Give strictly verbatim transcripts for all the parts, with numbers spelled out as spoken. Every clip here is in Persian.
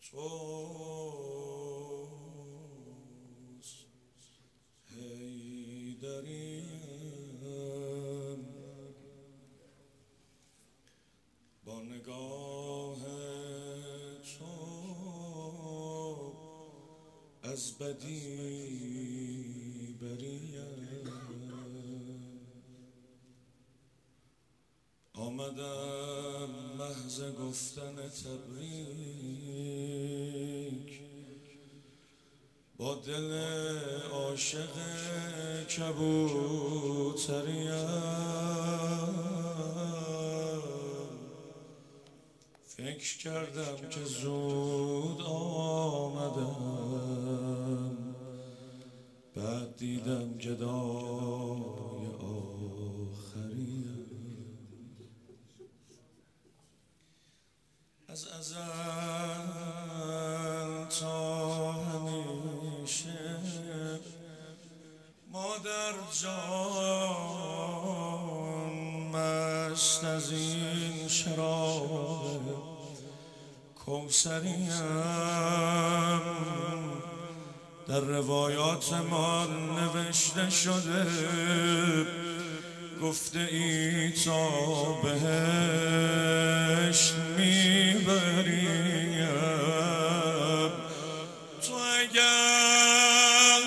توست حیدریم با نگاه تو از بدی بریم آمدم محض گفتن تبریک با دل عاشق کبوتریم فکر کردم که زود آمدم بعد دیدم گدای آخریم از ازل تا همیشه مادر جان مست از این شراب کوثریم در روایات ما نوشته شده گفته ای تا بهشت میبریم تو اگر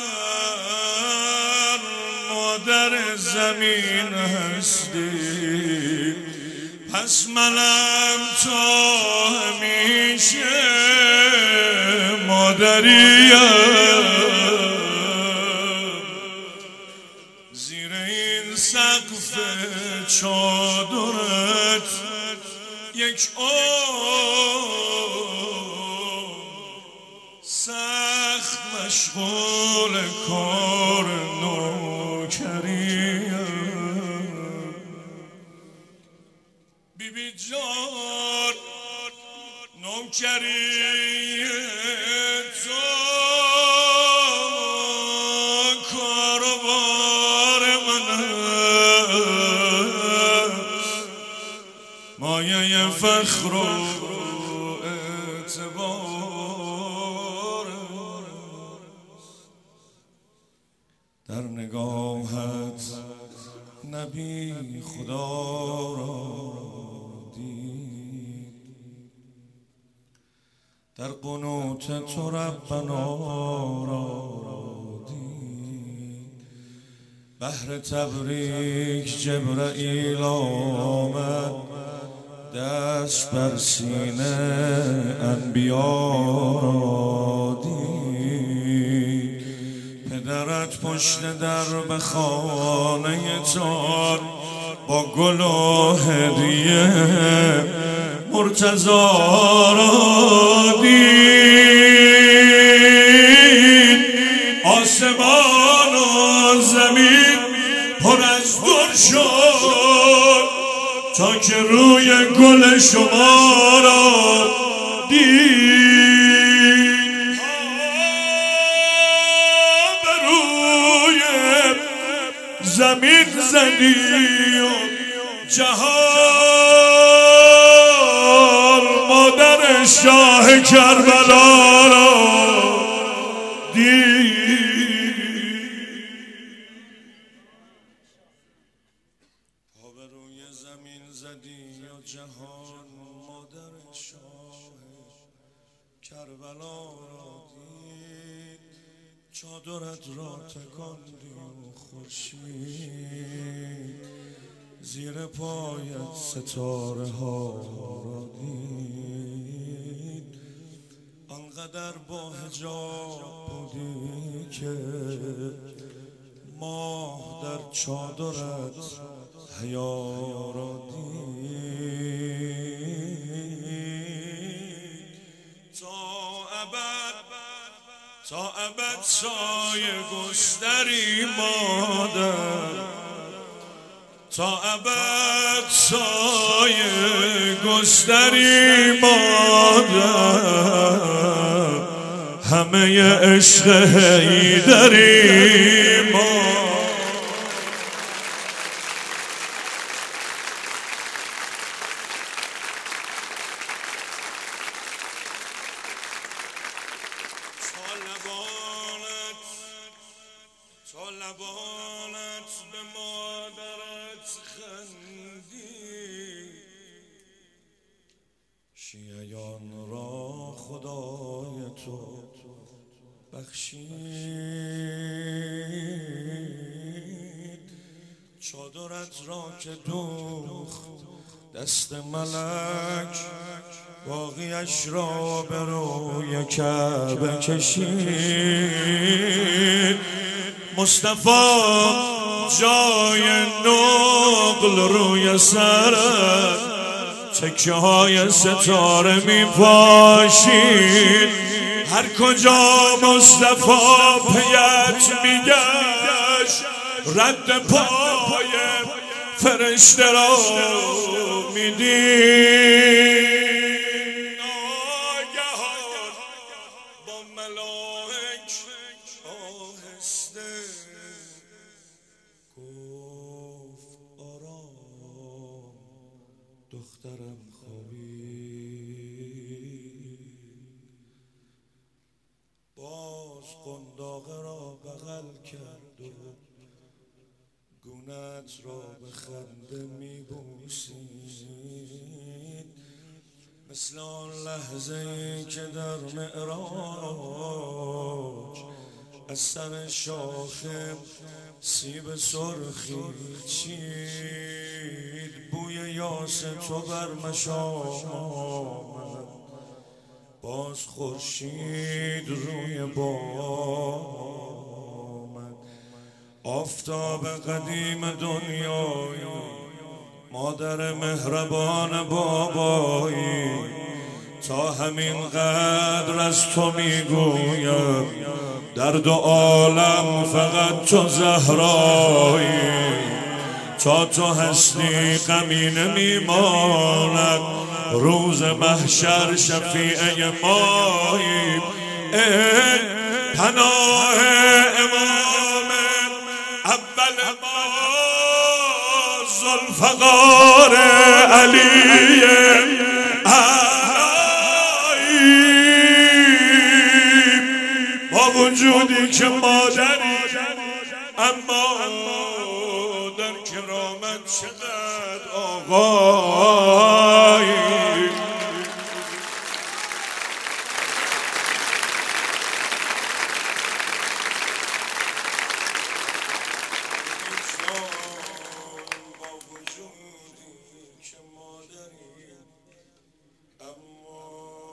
مادر زمین هستی پس منم تا همیشه مادریم زیر این سقف چادرت یک عمر سخت مشغول کار نوکریم بی بی جان نوکری تو کاروبار من است مایه فخر و اعتبار در نگاهت نبی خدا را دید در قنوت تو ربنا را دید بهر تبریک جبرائیل آمد دست بر سینه انبیا را دید پدرت پشت در به خانه تار با گل و هدیه مرتضی را دید آسمان و زمین پر از گل شد تا که روی گل شما را دید به روی زمین زدی و جهان مادر شاه کربلا را دید پا به روی زمین زدی و جهان مادر شاه کربلا را دید چادرت را تکاندی و خورشید زیر پایت ستاره ها را دید آنقدر با حجاب بودی که ماه در چادرت حیا را دید تا ابد تا ابد سایه گستری مادر تا ابد سایه گستری مادر همه عشق حیدری ما خندی شیعیان را خدای تو بخشید چادرت را که دوخت دست ملک باقیش را به روی کعبه کشید مصطفی جای نقل روی سرت تکه های ستاره می پاشید هر کجا مصطفی پیت می گشت رد پای فرشته را می دید ناگهان با ملائک آهسته گفت آرام دخترم خوابید باز قنداقه را بغل کرد و گونه‌ات را به خنده می بوسید مثل آن لحظه ای که در معراج از سر شاخه سیب سرخی چید بوی یاس تو بر مشام آمد باز خورشید روی بام آفتاب قدیم دنیای مادر مهربان بابایی تا همین قدر از تو میگویم در دو عالم فقط تو زهرایی تا تو هستی غمی نمیماند روز محشر شفیع مایی ای پناه امام اول ما ذوالفقار علی با وجودی که مادری اما در کرامت چقدر آقایی با وجودی که مادری اما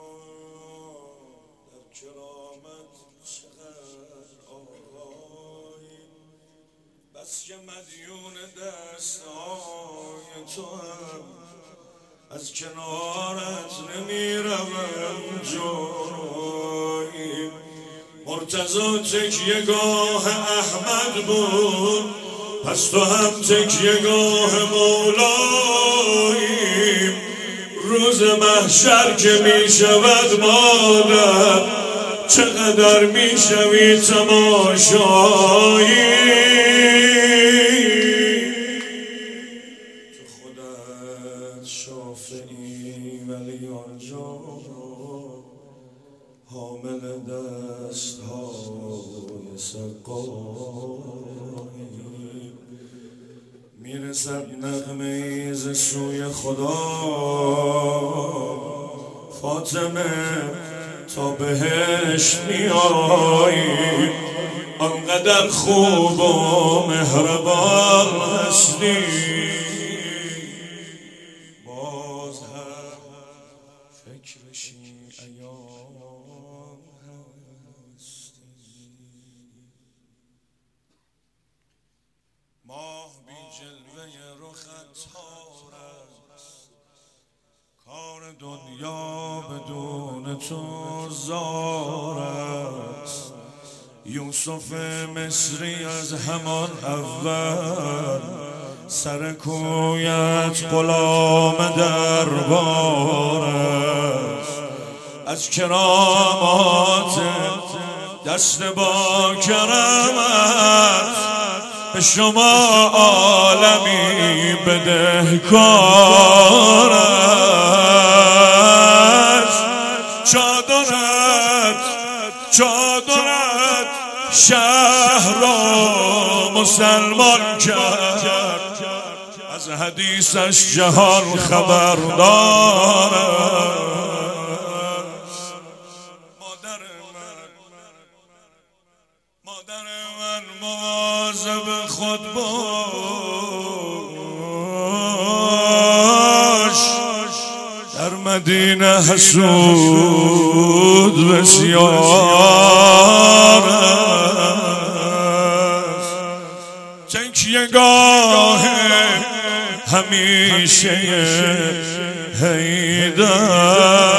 در کرامت چقدر آقایی بس که مدیون دستهای تو هم از کنارت نمی روم جایی مرتضی تکیه گاه احمد بود پس تو هم تکیه گاه مولایی روز محشر که می شود مادر چقدر می شوی تماشایی تو خودت شافعی ولی آنجا حامل دست های سقایی میرسد نغمه ای ز سوی خدا فاطمه تا بهشت میایی آنقدر خوب و مهربان هستی باز هم فکر شیعیان هستی ماه بی جلوه رخت تار است کار دنیا بدون تو زار است یوسف مصری از همان اول سر کویت غلام دربار است از کرامات دست با کرمت به شما عالمی بدهکار است چادرت چادرت شهر را مسلمان کرد حدیثش جهان خبر دارد. مادر من مادر من مواظب خود باش، در مدینه حسود بسیار است. تکیهگاه همیشه حیدر